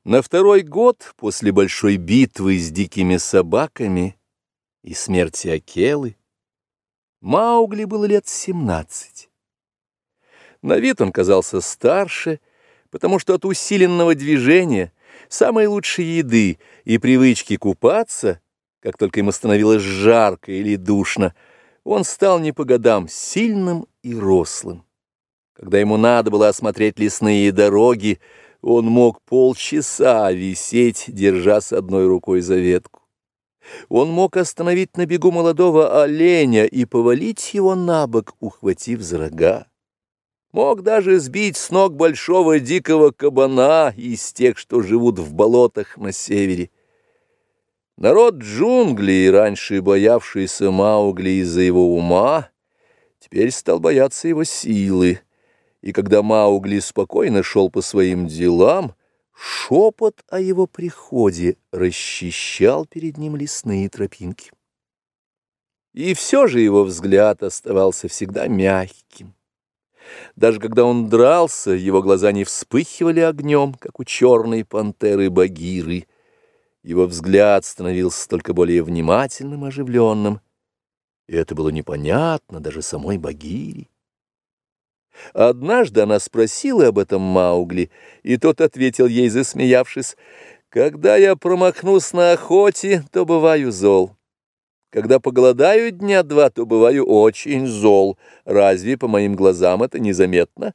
На второй год после большой битвы с дикими собаками и смерти Акелы Маугли было лет 17. На вид он казался старше, потому что от усиленного движения, самой лучшей еды и привычки купаться, как только ему становилось жарко или душно, он стал не по годам сильным и рослым. Когда ему надо было осмотреть лесные дороги, он мог полчаса висеть, держась одной рукой за ветку. Он мог остановить на бегу молодого оленя и повалить его на бок, ухватив за рога. Мог даже сбить с ног большого дикого кабана из тех, что живут в болотах на севере. Народ джунглей, раньше боявшийся Маугли из-за его ума, теперь стал бояться его силы. И когда Маугли спокойно шел по своим делам, шепот о его приходе расчищал перед ним лесные тропинки. И все же его взгляд оставался всегда мягким. Даже когда он дрался, его глаза не вспыхивали огнем, как у черной пантеры Багиры. Его взгляд становился только более внимательным, оживленным. И это было непонятно даже самой Багире. Однажды она спросила об этом Маугли, и тот ответил ей, засмеявшись: «Когда я промахнусь на охоте, то бываю зол. Когда поголодаю дня два, то бываю очень зол. Разве по моим глазам это незаметно?»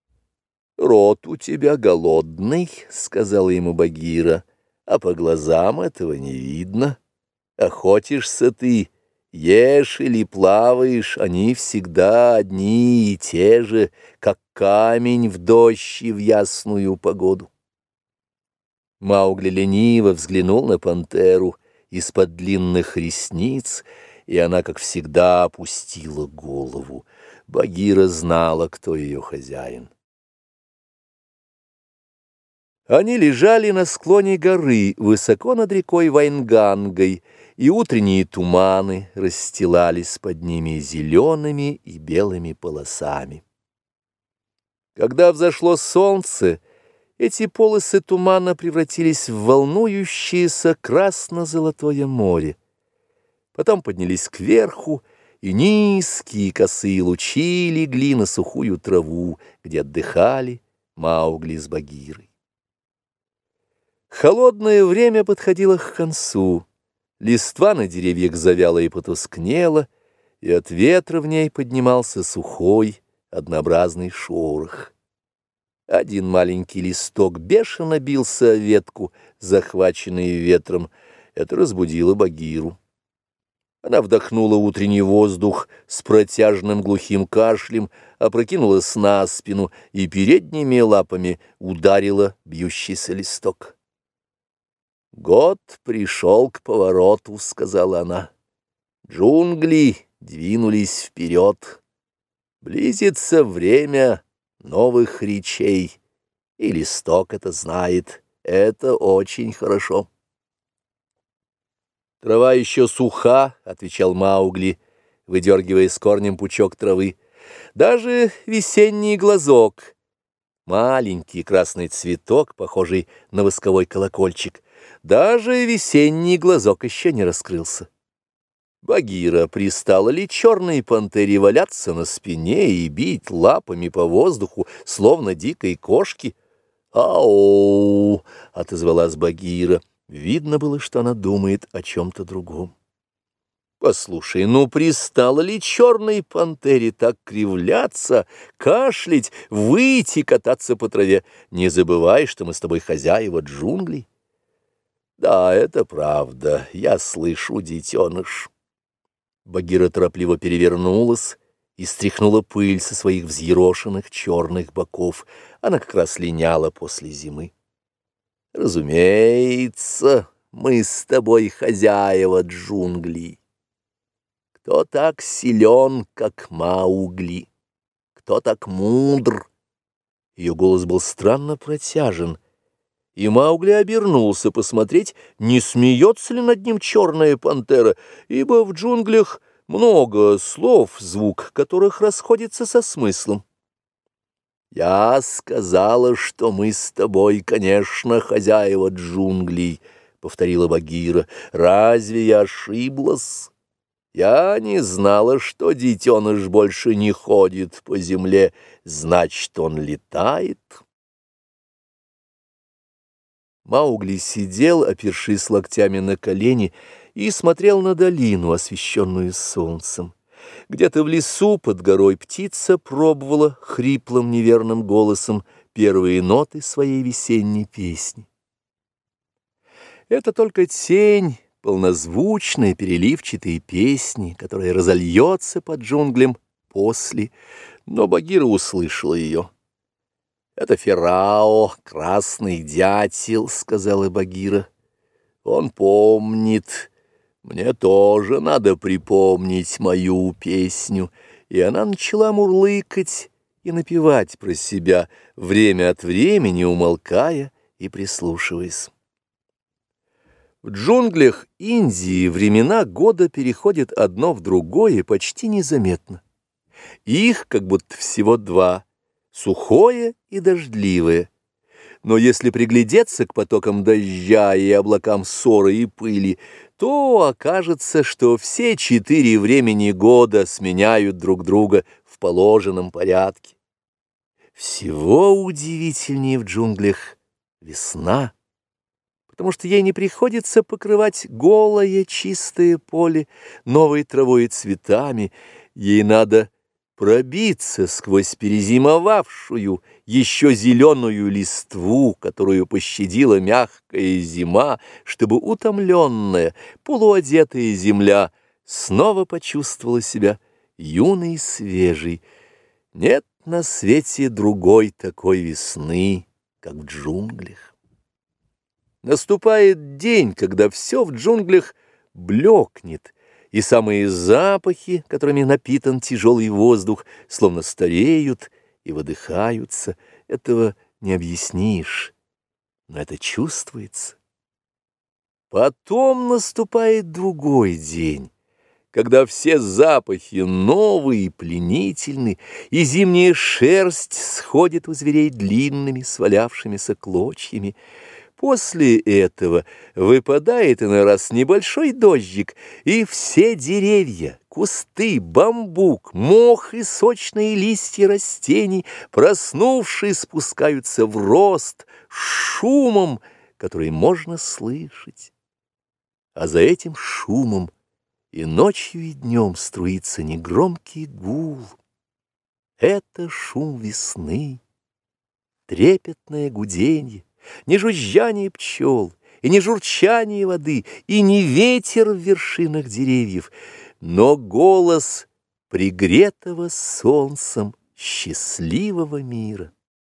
«Рот у тебя голодный», — сказала ему Багира, — «а по глазам этого не видно. Охотишься ты, ешь или плаваешь, они всегда одни и те же, как камень в дождь и в ясную погоду». Маугли лениво взглянул на пантеру из-под длинных ресниц, и она, как всегда, опустила голову. Багира знала, кто ее хозяин. Они лежали на склоне горы, высоко над рекой Вайнгангой, и утренние туманы расстилались под ними зелеными и белыми полосами. Когда взошло солнце, эти полосы тумана превратились в волнующееся красно-золотое море. Потом поднялись кверху, и низкие косые лучи легли на сухую траву, где отдыхали Маугли с Багирой. Холодное время подходило к концу. Листва на деревьях завяла и потускнела, и от ветра в ней поднимался сухой, однообразный шорох. Один маленький листок бешено бился о ветку, захваченный ветром. Это разбудило Багиру. Она вдохнула утренний воздух с протяжным глухим кашлем, опрокинулась на спину и передними лапами ударила бьющийся листок. «Год пришел к повороту», — сказала она. «Джунгли двинулись вперед. Близится время новых речей, и листок это знает. Это очень хорошо». «Трава еще суха», — отвечал Маугли, выдергивая с корнем пучок травы. «Даже весенний глазок, маленький красный цветок, похожий на восковой колокольчик, даже весенний глазок еще не раскрылся». Багира пристала ли черной пантере валяться на спине и бить лапами по воздуху, словно дикой кошки? «Ау!» — отозвалась Багира. Видно было, что она думает о чем-то другом. «Послушай, ну пристала ли черной пантере так кривляться, кашлять, выйти кататься по траве? Не забывай, что мы с тобой хозяева джунглей». «Да, это правда, я слышу, детеныш». Багира торопливо перевернулась и стряхнула пыль со своих взъерошенных черных боков. Она как раз линяла после зимы. «Разумеется, мы с тобой хозяева джунглей. Кто так силен, как Маугли? Кто так мудр?» Ее голос был странно протяжен, и Маугли обернулся посмотреть, не смеется ли над ним черная пантера, ибо в джунглях много слов, звук которых расходится со смыслом. «Я сказала, что мы с тобой, конечно, хозяева джунглей», — повторила Багира. «Разве я ошиблась? Я не знала, что детеныш больше не ходит по земле, значит, он летает». Маугли сидел, опершись локтями на колени, и смотрел на долину, освещенную солнцем. Где-то в лесу под горой птица пробовала хриплым неверным голосом первые ноты своей весенней песни. Это только тень полнозвучной переливчатой песни, которая разольется под джунглям после, но Багира услышала ее. «Это Ферао, красный дятел», — сказала Багира. «Он помнит. Мне тоже надо припомнить мою песню». И она начала мурлыкать и напевать про себя, время от времени умолкая и прислушиваясь. В джунглях Индии времена года переходят одно в другое почти незаметно. Их как будто всего два — сухое и дождливое. Но если приглядеться к потокам дождя и облакам ссоры и пыли, то окажется, что все 4 времени года сменяют друг друга в положенном порядке. Всего удивительнее в джунглях весна, потому что ей не приходится покрывать голое чистое поле новой травой и цветами, ей надо пробиться сквозь перезимовавшую, еще зеленую листву, которую пощадила мягкая зима, чтобы утомленная, полуодетая земля снова почувствовала себя юной и свежей. Нет на свете другой такой весны, как в джунглях. Наступает день, когда все в джунглях блекнет, и самые запахи, которыми напитан тяжелый воздух, словно стареют и выдыхаются. Этого не объяснишь, но это чувствуется. Потом наступает другой день, когда все запахи новые и пленительны, и зимняя шерсть сходит у зверей длинными свалявшимися клочьями. После этого выпадает иной раз небольшой дождик, и все деревья, кусты, бамбук, мох и сочные листья растений, проснувшись, спускаются в рост шумом, который можно слышать. А за этим шумом и ночью, и днем струится негромкий гул. Это шум весны, трепетное гуденье, не жужжание пчел, и не журчание воды, и не ветер в вершинах деревьев, но голос пригретого солнцем счастливого мира.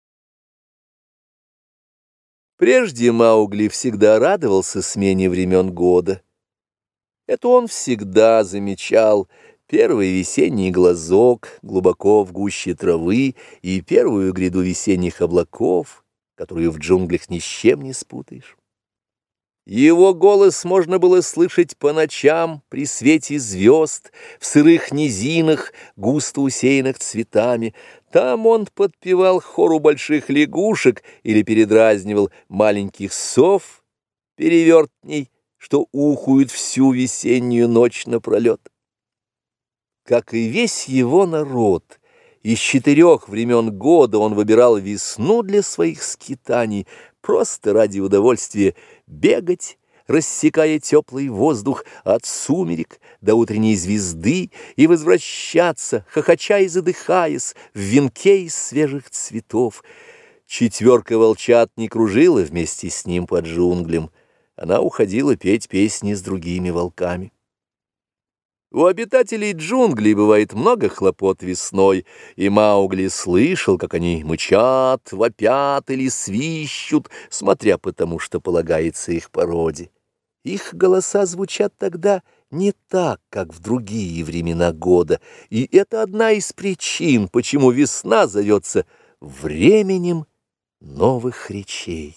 Прежде Маугли всегда радовался смене времен года. Это он всегда замечал первый весенний глазок глубоко в гуще травы и первую гряду весенних облаков, которую в джунглях ни с чем не спутаешь. Его голос можно было слышать по ночам при свете звезд, в сырых низинах, густо усеянных цветами. Там он подпевал хору больших лягушек или передразнивал маленьких сов, перевертней, что ухуют всю весеннюю ночь напролет. Как и весь его народ, из 4 времен года он выбирал весну для своих скитаний, просто ради удовольствия бегать, рассекая теплый воздух от сумерек до утренней звезды, и возвращаться, хохоча и задыхаясь, в венке из свежих цветов. 4 волчат не кружила вместе с ним по джунглям, она уходила петь песни с другими волками. У обитателей джунглей бывает много хлопот весной, и Маугли слышал, как они мычат, вопят или свищут, смотря по тому, что полагается их породе. Их голоса звучат тогда не так, как в другие времена года, и это одна из причин, почему весна зовется временем новых речей.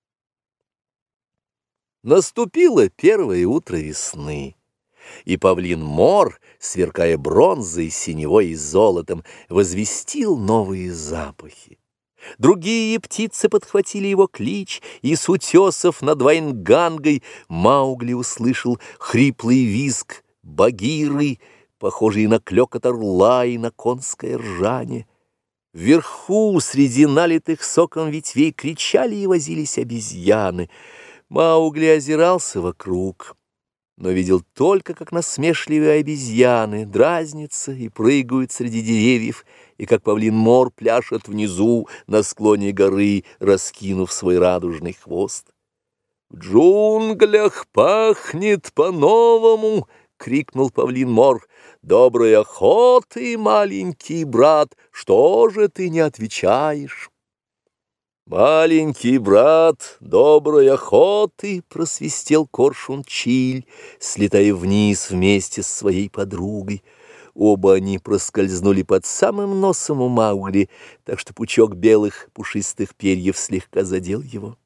Наступило первое утро весны. И павлин Мор, сверкая бронзой, синевой и золотом, возвестил новые запахи. Другие птицы подхватили его клич, и с утесов над Вайнгангой Маугли услышал хриплый визг багиры, похожий на клёкот орла и на конское ржание. Вверху, среди налитых соком ветвей, кричали и возились обезьяны. Маугли озирался вокруг, но видел только, как насмешливые обезьяны дразнятся и прыгают среди деревьев, и как павлин Мор пляшет внизу на склоне горы, раскинув свой радужный хвост. «В джунглях пахнет по-новому!» — крикнул павлин Мор. «Доброй охоты, маленький брат, что же ты не отвечаешь?» «Маленький брат, доброй охоты!» — просвистел коршун Чиль, слетая вниз вместе с своей подругой. Оба они проскользнули под самым носом у Маугли, так что пучок белых пушистых перьев слегка задел его.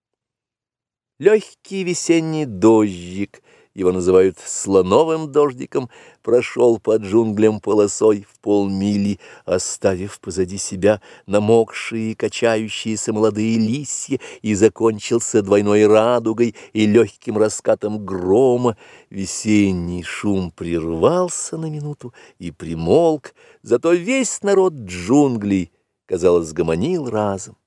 Легкий весенний дождик, его называют слоновым дождиком, прошел по джунглям полосой в полмили, оставив позади себя намокшие и качающиеся молодые листья, и закончился двойной радугой и легким раскатом грома. Весенний шум прервался на минуту и примолк, зато весь народ джунглей, казалось, гомонил разом.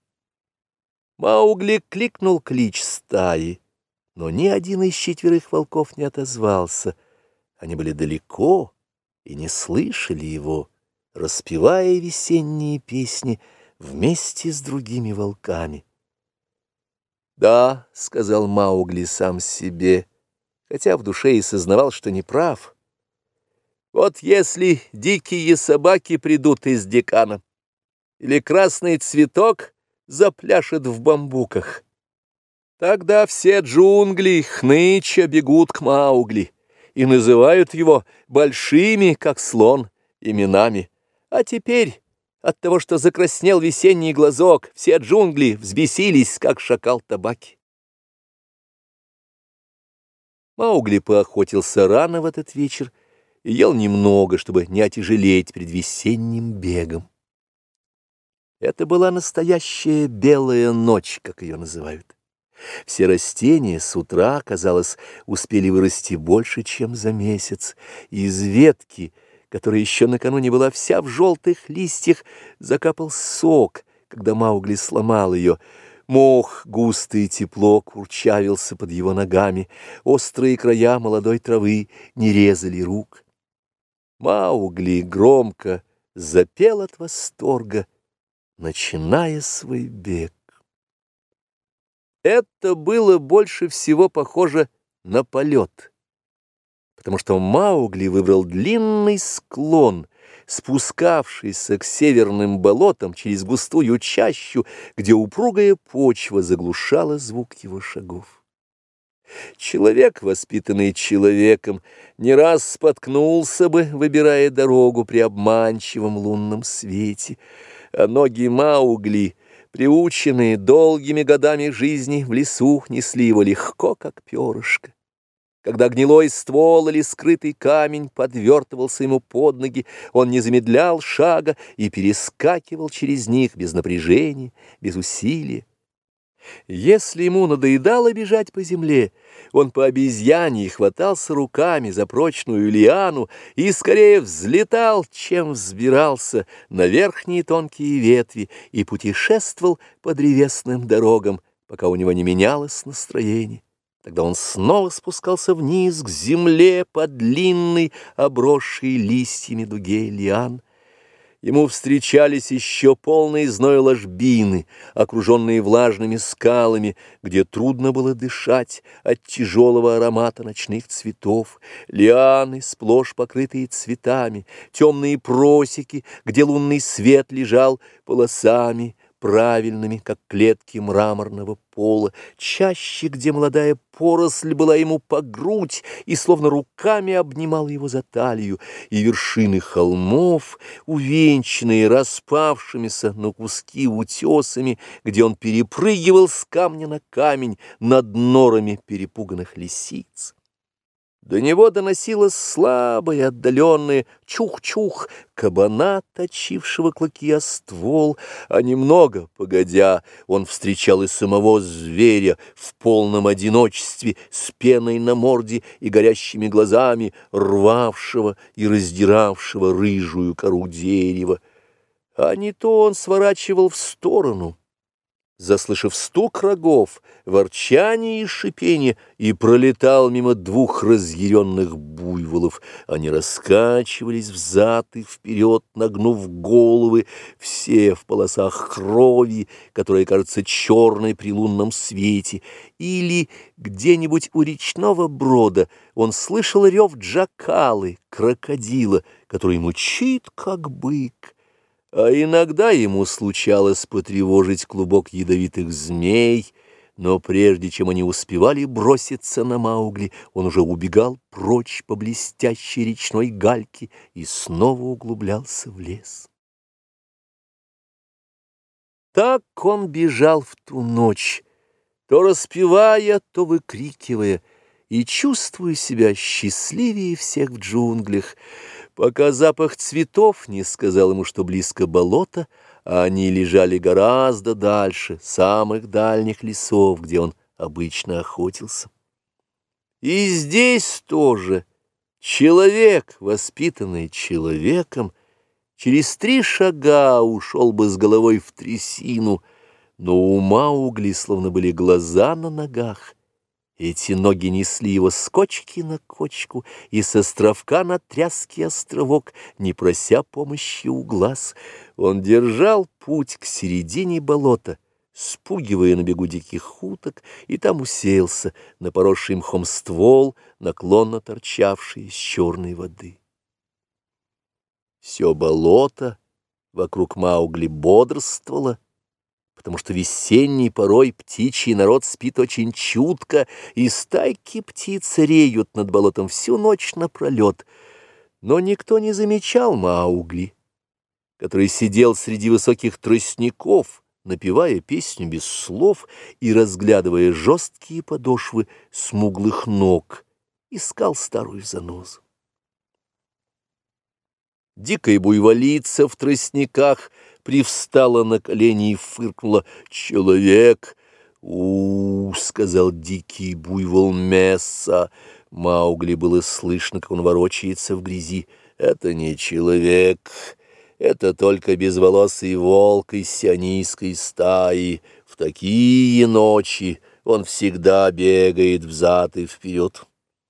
Маугли кликнул клич стаи, но ни один из 4 волков не отозвался. Они были далеко и не слышали его, распевая весенние песни вместе с другими волками. «Да», — сказал Маугли сам себе, хотя в душе и сознавал, что не прав. «Вот если дикие собаки придут из Декана, или красный цветок запляшет в бамбуках, тогда все джунгли хныча бегут к Маугли и называют его большими, как слон, именами. А теперь от того, что закраснел весенний глазок, все джунгли взбесились, как шакал табаки». Маугли поохотился рано в этот вечер и ел немного, чтобы не отяжелеть перед весенним бегом. Это была настоящая белая ночь, как ее называют. Все растения с утра, казалось, успели вырасти больше, чем за месяц. Из ветки, которая еще накануне была вся в желтых листьях, закапал сок, когда Маугли сломал ее. Мох густо и тепло курчавился под его ногами, острые края молодой травы не резали рук. Маугли громко запел от восторга, начиная свой бег. Это было больше всего похоже на полет, потому что Маугли выбрал длинный склон, спускавшийся к северным болотам через густую чащу, где упругая почва заглушала звук его шагов. Человек, воспитанный человеком, не раз споткнулся бы, выбирая дорогу при обманчивом лунном свете, а ноги Маугли, приученные долгими годами жизни в лесу, несли его легко, как перышко. Когда гнилой ствол или скрытый камень подвертывался ему под ноги, он не замедлял шага и перескакивал через них без напряжения, без усилия. Если ему надоедало бежать по земле, он по обезьяньи хватался руками за прочную лиану и скорее взлетал, чем взбирался на верхние тонкие ветви и путешествовал по древесным дорогам, пока у него не менялось настроение. Тогда он снова спускался вниз к земле по длинной, обросшей листьями дуге лиан. Ему встречались еще полные зноя ложбины, окруженные влажными скалами, где трудно было дышать от тяжелого аромата ночных цветов, лианы, сплошь покрытые цветами, темные просеки, где лунный свет лежал полосами, правильными, как клетки мраморного пола, чаще, где молодая поросль была ему по грудь и словно руками обнимала его за талию, и вершины холмов, увенчанные распавшимися на куски утесами, где он перепрыгивал с камня на камень над норами перепуганных лисиц. До него доносилось слабое, отдаленное чух-чух кабана, точившего клыки о ствол, а немного погодя он встречал и самого зверя в полном одиночестве, с пеной на морде и горящими глазами, рвавшего и раздиравшего рыжую кору дерева. А не то он сворачивал в сторону, заслышав стук рогов, ворчание и шипение, и пролетал мимо двух разъяренных буйволов. Они раскачивались взад и вперед, нагнув головы, все в полосах крови, которая кажется черной при лунном свете. Или где-нибудь у речного брода он слышал рев джакалы, крокодила, который мучит, как бык. А иногда ему случалось потревожить клубок ядовитых змей, но прежде чем они успевали броситься на Маугли, он уже убегал прочь по блестящей речной гальке и снова углублялся в лес. Так он бежал в ту ночь, то распевая, то выкрикивая, и чувствуя себя счастливее всех в джунглях, пока запах цветов не сказал ему, что близко болото, а они лежали гораздо дальше, самых дальних лесов, где он обычно охотился. И здесь тоже человек, воспитанный человеком, через 3 шага ушел бы с головой в трясину, но у Маугли словно были глаза на ногах. Эти ноги несли его с кочки на кочку и с островка на тряский островок, не прося помощи у глаз. Он держал путь к середине болота, спугивая на бегу диких уток, и там уселся на поросший мхом ствол, наклонно торчавший из черной воды. Все болото вокруг Маугли бодрствовало, потому что весенней порой птичий народ спит очень чутко, и стайки птиц реют над болотом всю ночь напролет. Но никто не замечал Маугли, который сидел среди высоких тростников, напевая песню без слов и разглядывая жесткие подошвы смуглых ног, искал старую занозу. Дикая буйволица в тростниках привстала на колени и фыркнула. «Человек!» сказал дикий буйвол Месса. Маугли было слышно, как он ворочается в грязи. «Это не человек, это только безволосый волк из сионийской стаи. В такие ночи он всегда бегает взад и вперед».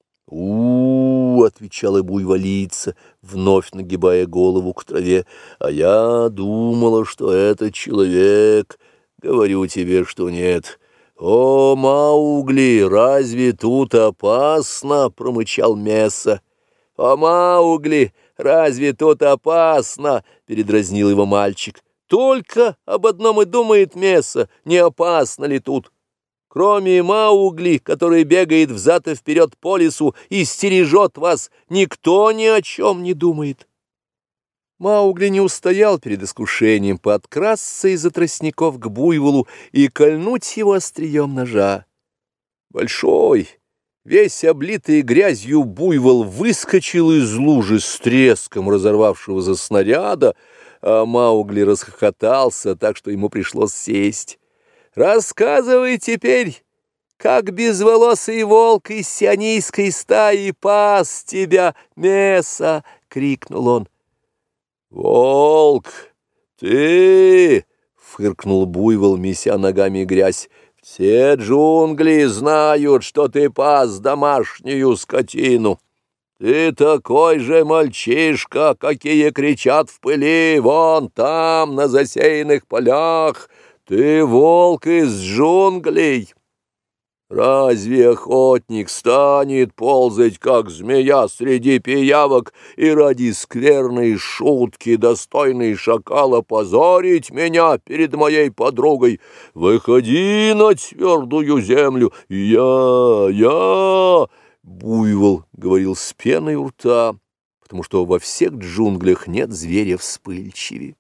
Отвечала буйволица, вновь нагибая голову к траве. «А я думала, что это человек. Говорю тебе, что нет». «О, Маугли, разве тут опасно?» — промычал Месса. «О, Маугли, разве тут опасно?» — передразнил его мальчик. «Только об одном и думает Месса, не опасно ли тут? Кроме Маугли, который бегает взад и вперед по лесу и стережет вас, никто ни о чем не думает». Маугли не устоял перед искушением подкрасться из-за тростников к буйволу и кольнуть его острием ножа. Большой, весь облитый грязью буйвол выскочил из лужи с треском разорвавшегося снаряда, а Маугли расхохотался так, что ему пришлось сесть. «Рассказывай теперь, как безволосый волк из сионийской стаи пас тебя, Месса!» — крикнул он. «Волк, ты!» — фыркнул буйвол, меся ногами грязь. «Все джунгли знают, что ты пас домашнюю скотину. Ты такой же мальчишка, какие кричат в пыли вон там, на засеянных полях. Ты волк из джунглей. Разве охотник станет ползать, как змея, среди пиявок и ради скверной шутки, достойной шакала, позорить меня перед моей подругой? Выходи на твердую землю. Я...» Буйвол говорил с пеной у рта, потому что во всех джунглях нет зверя вспыльчивее.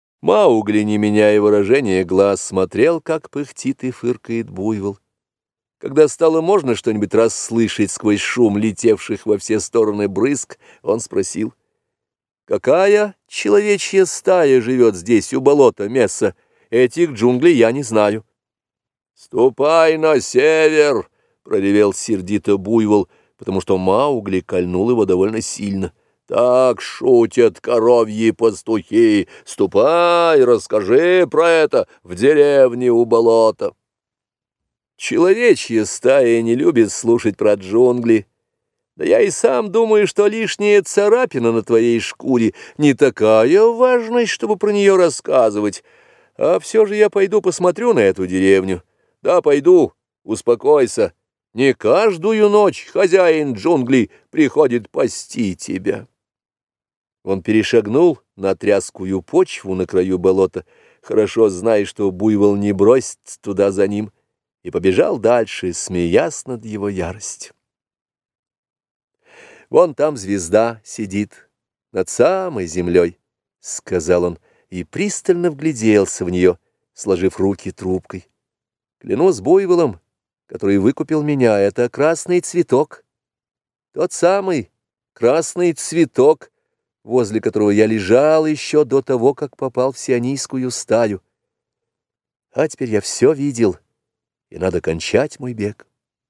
Маугли, не меняя выражения глаз, смотрел, как пыхтит и фыркает буйвол. Когда стало можно что-нибудь расслышать сквозь шум летевших во все стороны брызг, он спросил: «Какая человечья стая живет здесь, у болота Месса? Этих джунглей я не знаю». «Ступай на север!» — проревел сердито буйвол, потому что Маугли кольнул его довольно сильно. «Так шутят коровьи пастухи! Ступай, расскажи про это в деревне у болота!» Человечья стая не любит слушать про джунгли. Да я и сам думаю, что лишняя царапина на твоей шкуре не такая важность, чтобы про нее рассказывать. А все же я пойду посмотрю на эту деревню. Да, пойду, успокойся. Не каждую ночь хозяин джунглей приходит пасти тебя. Он перешагнул на тряскую почву на краю болота, хорошо зная, что буйвол не бросится туда за ним, и побежал дальше, смеясь над его яростью. «Вон там звезда сидит, над самой землей», — сказал он, и пристально вгляделся в нее, сложив руки трубкой. «Клянусь буйволом, который выкупил меня, это красный цветок, тот самый красный цветок, возле которого я лежал еще до того, как попал в сионийскую стаю. А теперь я все видел, и надо кончать мой бег».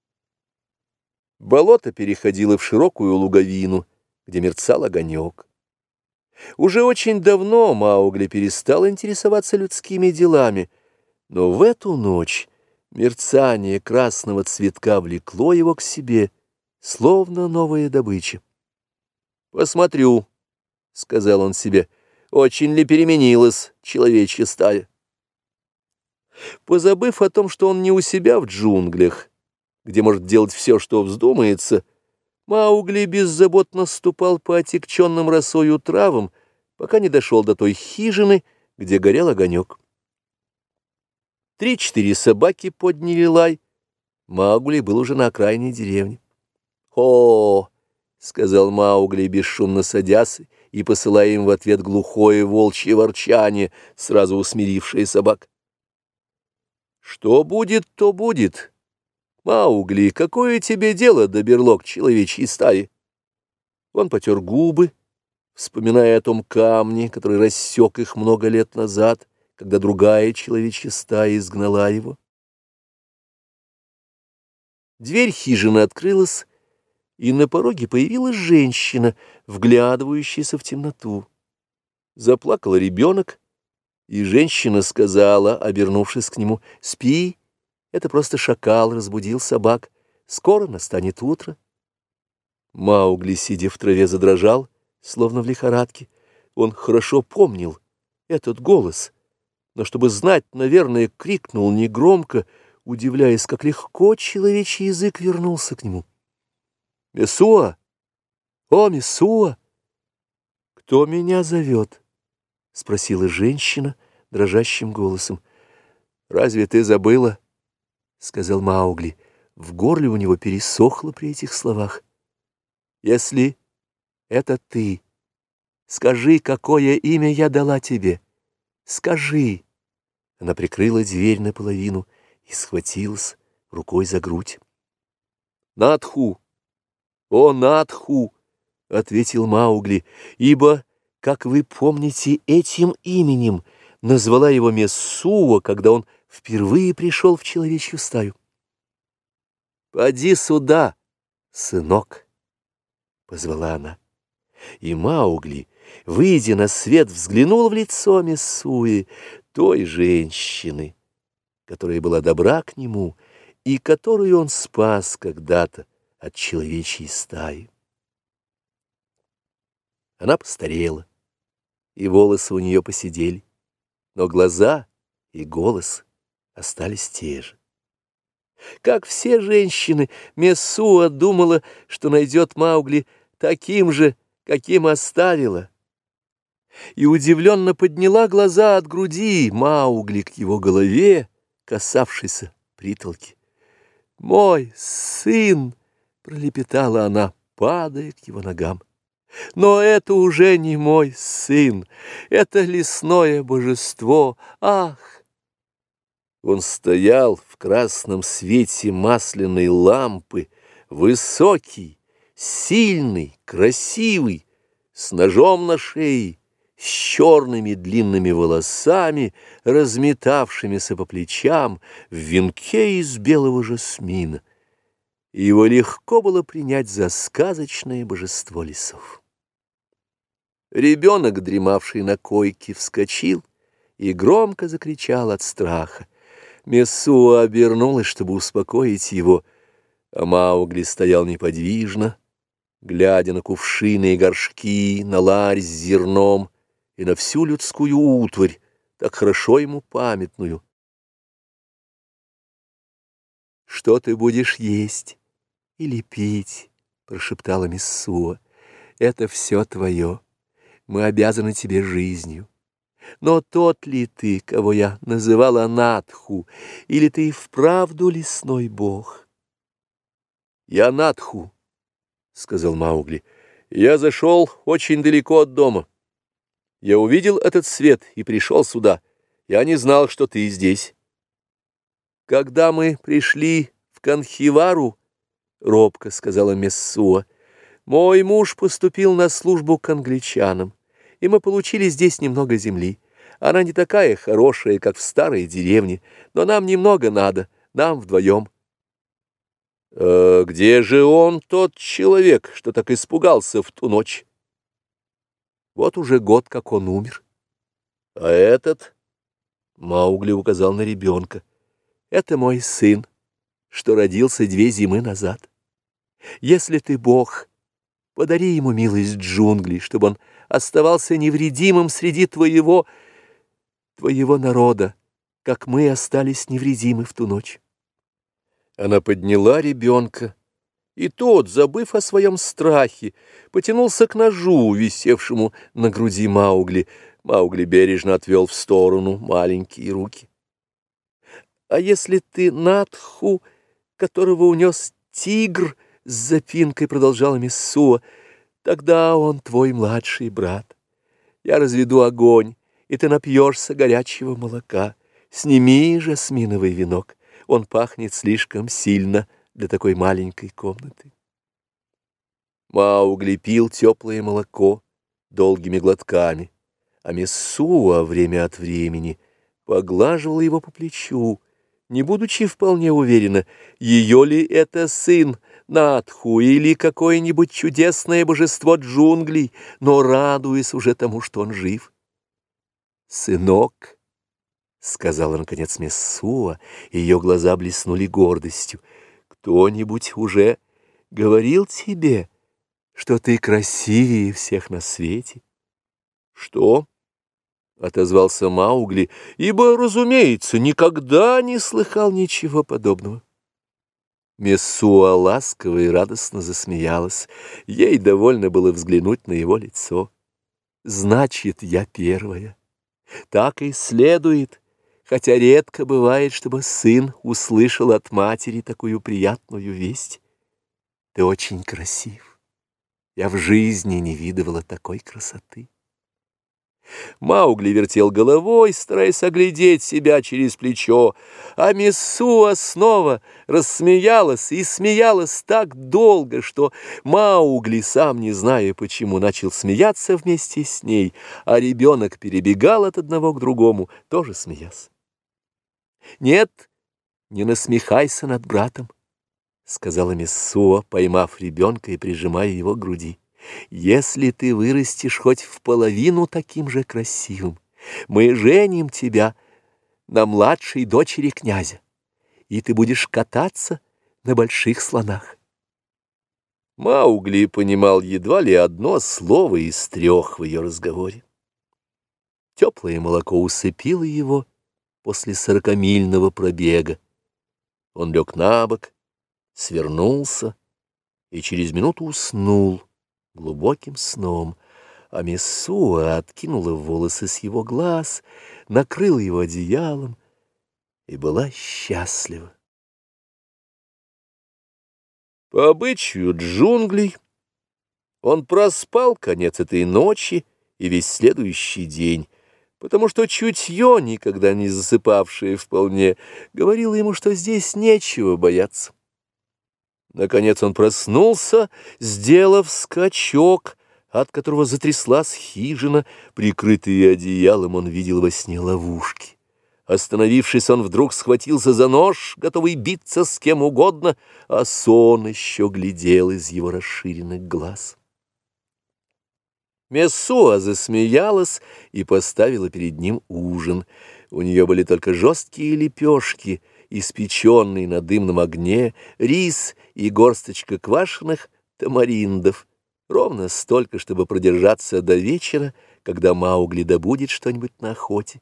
Болото переходило в широкую луговину, где мерцал огонек. Уже очень давно Маугли перестал интересоваться людскими делами, но в эту ночь мерцание красного цветка влекло его к себе, словно новая добыча. «Посмотрю», — сказал он себе, — «очень ли переменилась человечья стая?» Позабыв о том, что он не у себя в джунглях, где может делать все, что вздумается, Маугли беззаботно ступал по отягченным росою травам, пока не дошел до той хижины, где горел огонек. 3-4 собаки подняли лай. Маугли был уже на окраине деревни. «Хо!» — сказал Маугли, бесшумно садясь и посылая им в ответ глухое волчье ворчание, сразу усмирившее собак. «Что будет, то будет. Маугли, какое тебе дело до берлог человечьей стаи?» Он потер губы, вспоминая о том камне, который рассек их много лет назад, когда другая человечья стая изгнала его. Дверь хижины открылась, и на пороге появилась женщина, вглядывающаяся в темноту. Заплакал ребенок, и женщина сказала, обернувшись к нему: «Спи, это просто шакал разбудил собак, скоро настанет утро». Маугли, сидя в траве, задрожал, словно в лихорадке. Он хорошо помнил этот голос, но, чтобы знать, наверное, крикнул негромко, удивляясь, как легко человечий язык вернулся к нему. «Мессуа! О, Мессуа!» «Кто меня зовет?» — спросила женщина дрожащим голосом. «Разве ты забыла?» — сказал Маугли. В горле у него пересохло при этих словах. «Если это ты, скажи, какое имя я дала тебе. Скажи!» Она прикрыла дверь наполовину и схватилась рукой за грудь. «Надху! О, Надху!» — ответил Маугли, «ибо, как вы помните, этим именем назвала его Мессуа, когда он впервые пришел в человечью стаю. «Поди сюда, сынок!» — позвала она. И Маугли, выйдя на свет, взглянул в лицо Мессуи, той женщины, которая была добра к нему и которую он спас когда-то от человечьей стаи. Она постарела, и волосы у нее поседели, но глаза и голос остались те же. Как все женщины, Мессуа думала, что найдет Маугли таким же, каким оставила, и удивленно подняла глаза от груди Маугли к его голове, касавшейся притолки. «Мой сын!» — пролепетала она, падая к его ногам. «Но это уже не мой сын, это лесное божество, ах!» Он стоял в красном свете масляной лампы, высокий, сильный, красивый, с ножом на шее, с черными длинными волосами, разметавшимися по плечам, в венке из белого жасмина. И его легко было принять за сказочное божество лесов. Ребенок, дремавший на койке, вскочил и громко закричал от страха. Мессуа обернулась, чтобы успокоить его, а Маугли стоял неподвижно, глядя на кувшины и горшки, на ларь с зерном и на всю людскую утварь, так хорошо ему памятную. «Что ты будешь есть или пить?» — прошептала Мессуа. «Это все твое. Мы обязаны тебе жизнью. Но тот ли ты, кого я называла Натху, или ты вправду лесной бог?» «Я Натху», — сказал Маугли. «Я зашел очень далеко от дома. Я увидел этот свет и пришел сюда. Я не знал, что ты здесь. Когда мы пришли в Канхивару, — робко сказала Мессуа, — мой муж поступил на службу к англичанам, и мы получили здесь немного земли. Она не такая хорошая, как в старой деревне, но нам немного надо, нам вдвоем». «Где же он, тот человек, что так испугался в ту ночь?» «Вот уже год, как он умер». «А этот?» — Маугли указал на ребенка. «Это мой сын, что родился 2 зимы назад. Если ты бог, подари ему милость джунглей, чтобы он оставался невредимым среди твоего народа, как мы остались невредимы в ту ночь». Она подняла ребенка, и тот, забыв о своем страхе, потянулся к ножу, висевшему на груди Маугли. Маугли бережно отвел в сторону маленькие руки. «А если ты Натху, которого унес тигр?» — с запинкой продолжала Мессуа. «Тогда он твой младший брат. Я разведу огонь, и ты напьешься горячего молока. Сними жасминовый венок, он пахнет слишком сильно для такой маленькой комнаты». Маугли пил теплое молоко долгими глотками, а Мессуа время от времени поглаживала его по плечу, не будучи вполне уверена, ее ли это сын Натху или какое-нибудь чудесное божество джунглей, но радуясь уже тому, что он жив. «Сынок», — сказала наконец Мессуа, и ее глаза блеснули гордостью, — «кто-нибудь уже говорил тебе, что ты красивее всех на свете?» «Что?» — отозвался Маугли, ибо, разумеется, никогда не слыхал ничего подобного. Мессуа ласково и радостно засмеялась. Ей довольно было взглянуть на его лицо. «Значит, я первая. Так и следует, хотя редко бывает, чтобы сын услышал от матери такую приятную весть. Ты очень красив. Я в жизни не видывала такой красоты». Маугли вертел головой, стараясь оглядеть себя через плечо, а Мессуа снова рассмеялась и смеялась так долго, что Маугли, сам не зная почему, начал смеяться вместе с ней, а ребенок перебегал от одного к другому, тоже смеясь. «Нет, не насмехайся над братом», — сказала Мессуа, поймав ребенка и прижимая его к груди. «Если ты вырастешь хоть в половину таким же красивым, мы женим тебя на младшей дочери князя, и ты будешь кататься на больших слонах». Маугли понимал едва ли одно слово из 3 в ее разговоре. Теплое молоко усыпило его после 40-мильного пробега. Он лег на бок, свернулся и через минуту уснул глубоким сном, а Мессуа откинула волосы с его глаз, накрыла его одеялом и была счастлива. По обычаю джунглей он проспал конец этой ночи и весь следующий день, потому что чутье, никогда не засыпавшее вполне, говорило ему, что здесь нечего бояться. Наконец он проснулся, сделав скачок, от которого затряслась хижина. Прикрытые одеялом, он видел во сне ловушки. Остановившись, он вдруг схватился за нож, готовый биться с кем угодно, а сон еще глядел из его расширенных глаз. Мессуа засмеялась и поставила перед ним ужин. У нее были только жесткие лепешки, испеченные на дымном огне, рис и горсточка квашеных тамариндов. Ровно столько, чтобы продержаться до вечера, когда Маугли добудет что-нибудь на охоте.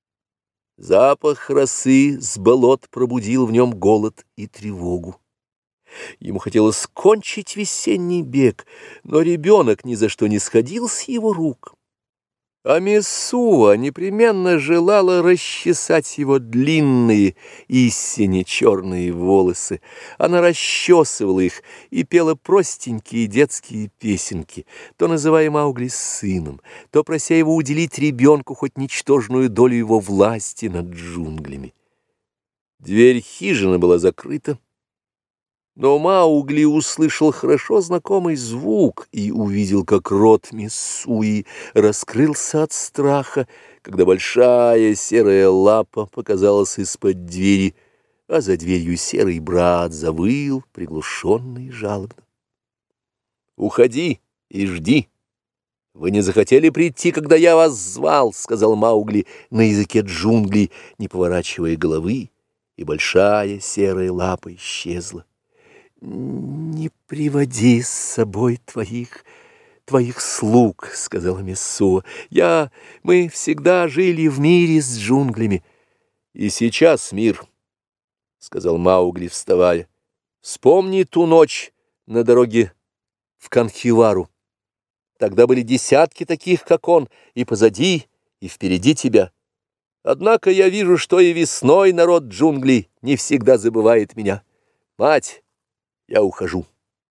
Запах росы с болот пробудил в нем голод и тревогу. Ему хотелось кончить весенний бег, но ребенок ни за что не сходил с его рук. А Мессуа непременно желала расчесать его длинные, истинно черные волосы. Она расчесывала их и пела простенькие детские песенки, то называя Маугли сыном, то прося его уделить ребенку хоть ничтожную долю его власти над джунглями. Дверь хижины была закрыта. Но Маугли услышал хорошо знакомый звук и увидел, как рот Мессуи раскрылся от страха, когда большая серая лапа показалась из-под двери, а за дверью серый брат завыл приглушенно и жалобно. «Уходи и жди. Вы не захотели прийти, когда я вас звал», — сказал Маугли на языке джунглей, не поворачивая головы, и большая серая лапа исчезла. «Не приводи с собой твоих слуг», — сказала Мессуа. Мы всегда жили в мире с джунглями». «И сейчас мир», — сказал Маугли, вставая. «Вспомни ту ночь на дороге в Канхивару. Тогда были десятки таких, как он, и позади, и впереди тебя. Однако я вижу, что и весной народ джунглей не всегда забывает меня. Мать, я ухожу».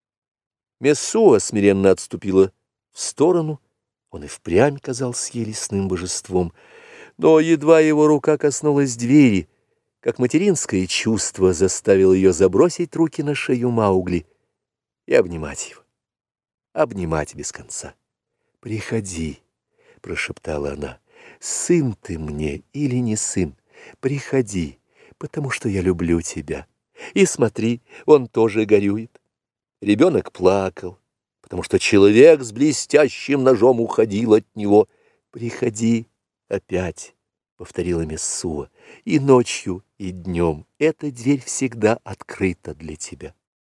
Мессуа смиренно отступила в сторону. Он и впрямь казался ей лесным божеством. Но едва его рука коснулась двери, как материнское чувство заставило ее забросить руки на шею Маугли и обнимать его. Обнимать без конца. «Приходи», — прошептала она, — «сын ты мне или не сын? Приходи, потому что я люблю тебя. И смотри, он тоже горюет». Ребенок плакал, потому что человек с блестящим ножом уходил от него. «Приходи опять», — повторила Мессуа, — «и ночью, и днем эта дверь всегда открыта для тебя».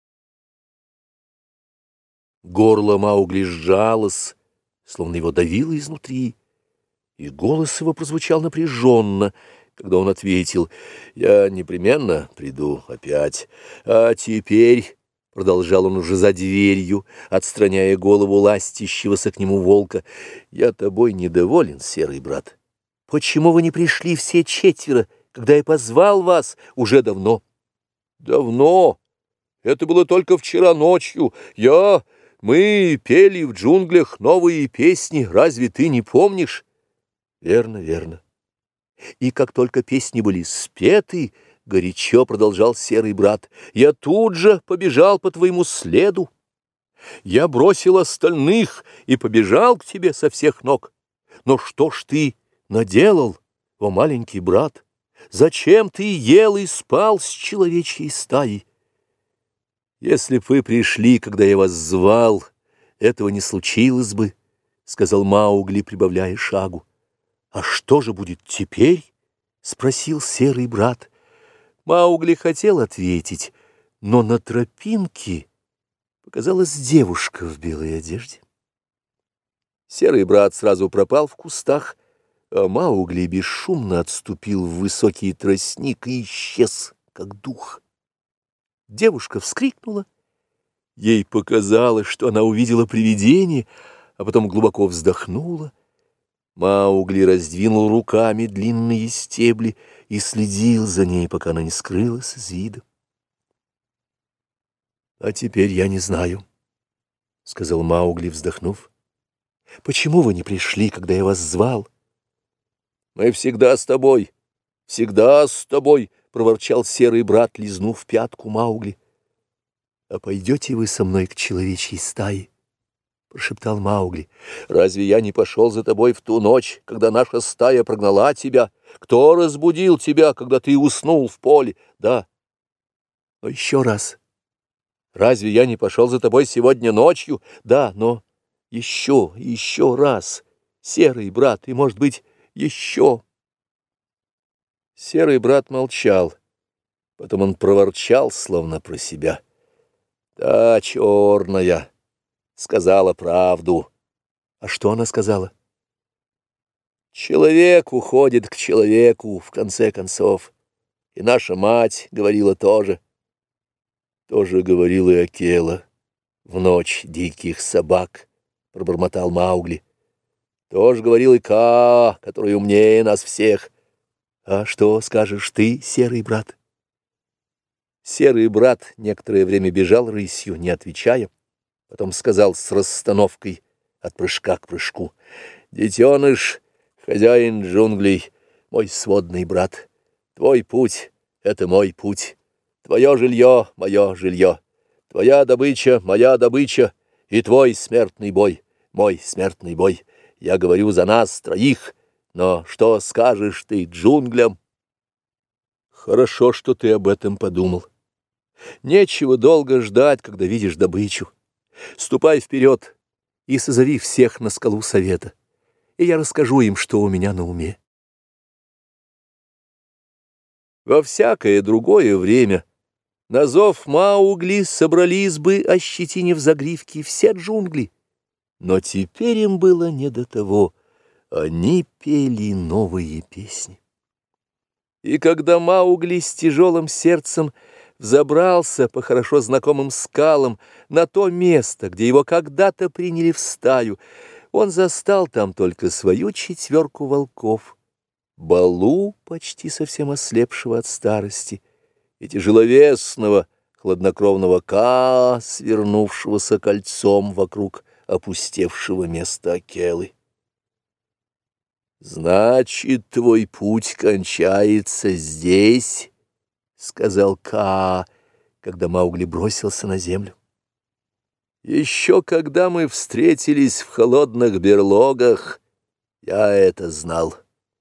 Горло Маугли сжалось, словно его давило изнутри, и голос его прозвучал напряженно, когда он ответил: «Я непременно приду опять. А теперь...» — продолжал он уже за дверью, отстраняя голову ластящегося к нему волка, — «я тобой недоволен, серый брат. Почему вы не пришли все четверо, когда я позвал вас уже давно?» «Давно? Это было только вчера ночью. Мы пели в джунглях новые песни. Разве ты не помнишь?» «Верно, верно. И как только песни были спеты, — горячо продолжал серый брат, — я тут же побежал по твоему следу. Я бросил остальных и побежал к тебе со всех ног. Но что ж ты наделал, о маленький брат? Зачем ты ел и спал с человечьей стаей? Если б вы пришли, когда я вас звал, этого не случилось бы, — сказал Маугли, прибавляя шагу. «А что же будет теперь?» — спросил серый брат. Маугли хотел ответить, но на тропинке показалась девушка в белой одежде. Серый брат сразу пропал в кустах, а Маугли бесшумно отступил в высокий тростник и исчез, как дух. Девушка вскрикнула. Ей показалось, что она увидела привидение, а потом глубоко вздохнула. Маугли раздвинул руками длинные стебли и следил за ней, пока она не скрылась из вида. «А теперь я не знаю», — сказал Маугли, вздохнув. «Почему вы не пришли, когда я вас звал? Мы всегда с тобой, всегда с тобой, — проворчал серый брат, лизнув пятку Маугли. — А пойдете вы со мной к человечьей стае? — прошептал Маугли. — Разве я не пошел за тобой в ту ночь, когда наша стая прогнала тебя? Кто разбудил тебя, когда ты уснул в поле? Да. Но еще раз. Разве я не пошел за тобой сегодня ночью? Да, но еще раз. Серый брат, и, может быть, еще. Серый брат молчал. Потом он проворчал, словно про себя. Та черная сказала правду. А что она сказала? Человек уходит к человеку, в конце концов. И наша мать говорила тоже. Тоже говорила и Акела в ночь диких собак, пробормотал Маугли. Тоже говорил и Ка, который умнее нас всех. А что скажешь ты, серый брат? Серый брат некоторое время бежал рысью, не отвечая. Потом сказал с расстановкой от прыжка к прыжку: «Детеныш, хозяин джунглей, мой сводный брат, твой путь — это мой путь, твое жилье — мое жилье, твоя добыча — моя добыча, и твой смертный бой — мой смертный бой. Я говорю за нас троих, но что скажешь ты джунглям?» «Хорошо, что ты об этом подумал. Нечего долго ждать, когда видишь добычу. Ступай вперед и созови всех на скалу совета, и я расскажу им, что у меня на уме». Во всякое другое время на зов Маугли собрались бы, ощетинив загривки, все джунгли. Но теперь им было не до того. Они пели новые песни. И когда Маугли с тяжелым сердцем взобрался по хорошо знакомым скалам на то место, где его когда-то приняли в стаю, он застал там только свою четверку волков, Балу, почти совсем ослепшего от старости, и тяжеловесного, хладнокровного Ка, свернувшегося кольцом вокруг опустевшего места Акелы. «Значит, твой путь кончается здесь», — сказал Ка, когда Маугли бросился на землю. «Еще когда мы встретились в холодных берлогах, я это знал.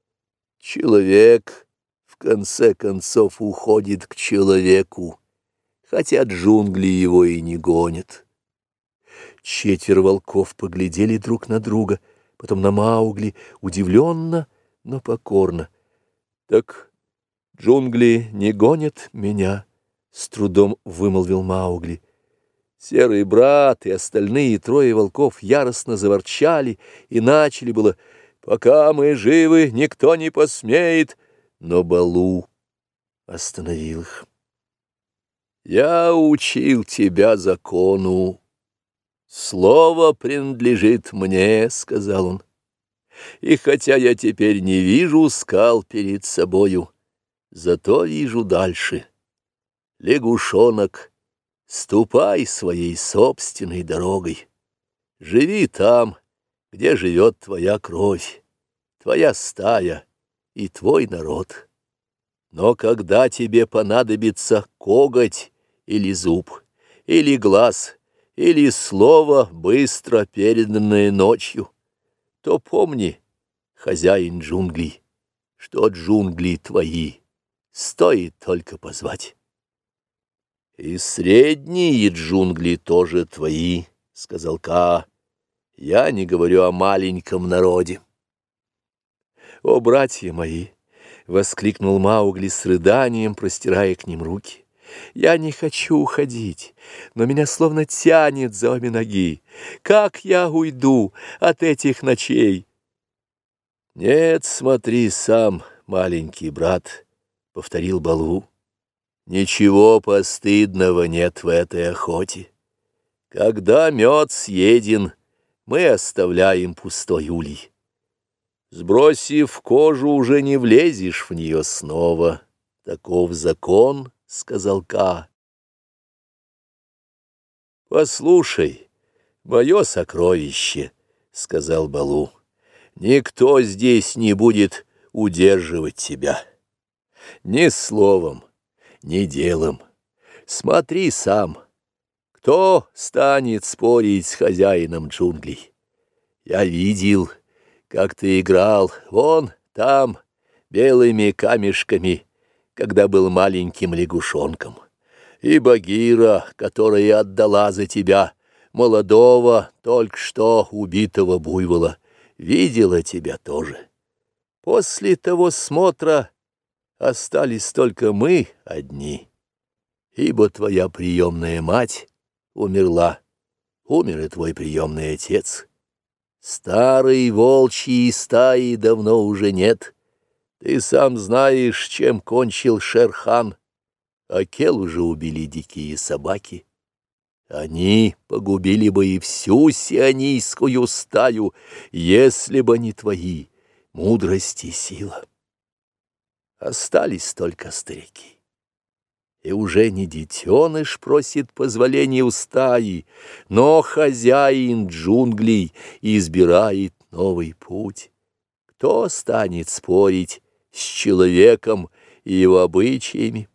Человек, в конце концов, уходит к человеку, хотя джунгли его и не гонят». Четверо волков поглядели друг на друга, потом на Маугли, удивленно, но покорно. «Так джунгли не гонят меня?» — с трудом вымолвил Маугли. Серый брат и остальные трое волков яростно заворчали и начали было: «Пока мы живы, никто не посмеет», но Балу остановил их. «Я учил тебя закону. Слово принадлежит мне», — сказал он. «И хотя я теперь не вижу скал перед собою, зато вижу дальше. Лягушонок, ступай своей собственной дорогой. Живи там, где живет твоя кровь, твоя стая и твой народ. Но когда тебе понадобится коготь или зуб, или глаз, или слово, быстро переданное ночью, то помни, хозяин джунглей, что джунгли твои, стоит только позвать. И средние джунгли тоже твои, — сказал Ка. Я не говорю о маленьком народе. «О, братья мои!» — воскликнул Маугли с рыданием, простирая к ним руки. «Я не хочу уходить, но меня словно тянет за обе ноги. Как я уйду от этих ночей?» «Нет, смотри сам, маленький брат», — повторил Балу. «Ничего постыдного нет в этой охоте. Когда мед съеден, мы оставляем пустой улей. Сбросив кожу, уже не влезешь в нее снова. Таков закон», — сказал Ка. «Послушай, мое сокровище», — сказал Балу, — «никто здесь не будет удерживать тебя. Ни словом, ни делом. Смотри сам, кто станет спорить с хозяином джунглей? Я видел, как ты играл вон там белыми камешками, когда был маленьким лягушонком. И Багира, которая отдала за тебя молодого, только что убитого буйвола, видела тебя тоже. После того смотра остались только мы одни, ибо твоя приемная мать умерла, умер и твой приемный отец. Старой волчьей стаи давно уже нет. Ты сам знаешь, чем кончил Шер-хан. Акел уже убили дикие собаки. Они погубили бы и всю сионийскую стаю, если бы не твои мудрость и сила. Остались только старики. И уже не детеныш просит позволения у стаи, но хозяин джунглей избирает новый путь. Кто станет спорить с человеком и его обычаями?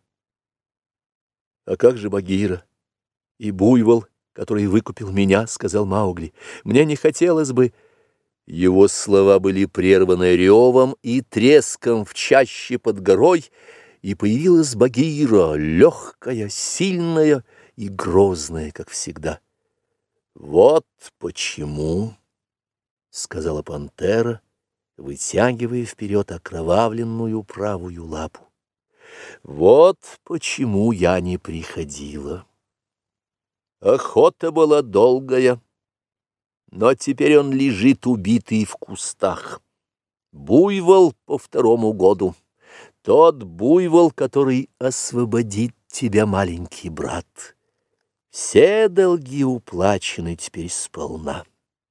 А как же Багира и буйвол, который выкупил меня, — сказал Маугли. Мне не хотелось бы... Его слова были прерваны ревом и треском в чаще под горой, и появилась Багира, легкая, сильная и грозная, как всегда. «Вот почему, — сказала пантера, вытягивая вперед окровавленную правую лапу, — вот почему я не приходила. Охота была долгая, но теперь он лежит убитый в кустах. Буйвол по 2-му году. Тот буйвол, который освободит тебя, маленький брат. Все долги уплачены теперь сполна.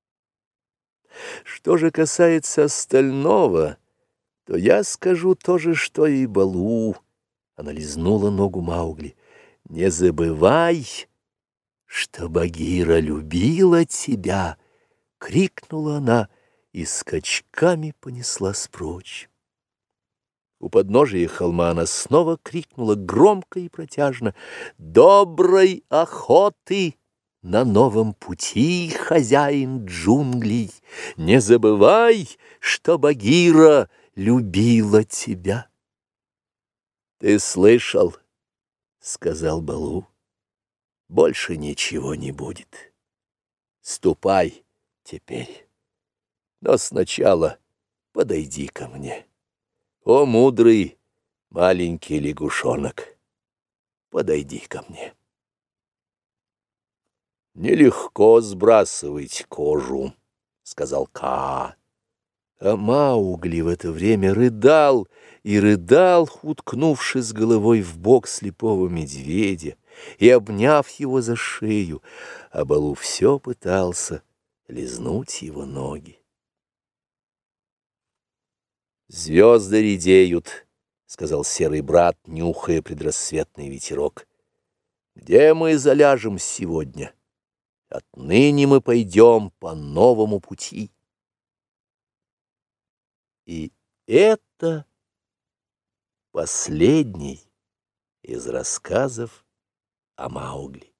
Что же касается остального, то я скажу то же, что и Балу. Она лизнула ногу Маугли. Не забывай, что Багира любила тебя, — крикнула она и скачками понеслась прочь. У подножия холма она снова крикнула громко и протяжно: «Доброй охоты на новом пути, хозяин джунглей! Не забывай, что Багира любила тебя!» «Ты слышал, — сказал Балу, — больше ничего не будет. Ступай теперь, но сначала подойди ко мне. О, мудрый маленький лягушонок, подойди ко мне. Нелегко сбрасывать кожу, — сказал Ка. А Маугли в это время рыдал и рыдал, уткнувшись головой в бок слепого медведя и обняв его за шею, а Балу все пытался лизнуть его ноги. «Звезды редеют, — сказал серый брат, нюхая предрассветный ветерок. Где мы заляжем сегодня? Отныне мы пойдем по новому пути». И это последний из рассказов о Маугли.